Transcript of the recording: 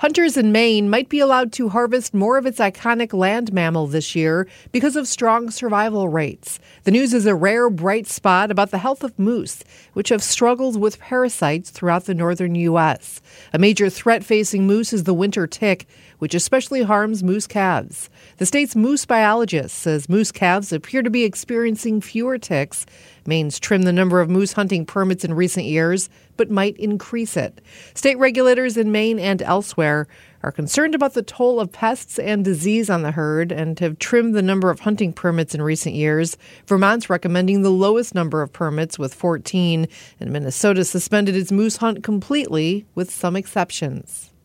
Hunters in Maine might be allowed to harvest more of its iconic land mammal this year because of strong survival rates. The news is a rare bright spot about the health of moose, which have struggled with parasites throughout the northern U.S. A major threat facing moose is the winter tick, which especially harms moose calves. The state's moose biologist says moose calves appear to be experiencing fewer ticks. Maine's trimmed the number of moose hunting permits in recent years, but might increase it. State regulators in Maine and elsewhere are concerned about the toll of pests and disease on the herd and have trimmed the number of hunting permits in recent years. Vermont's recommending the lowest number of permits with 14, and Minnesota suspended its moose hunt completely with some exceptions.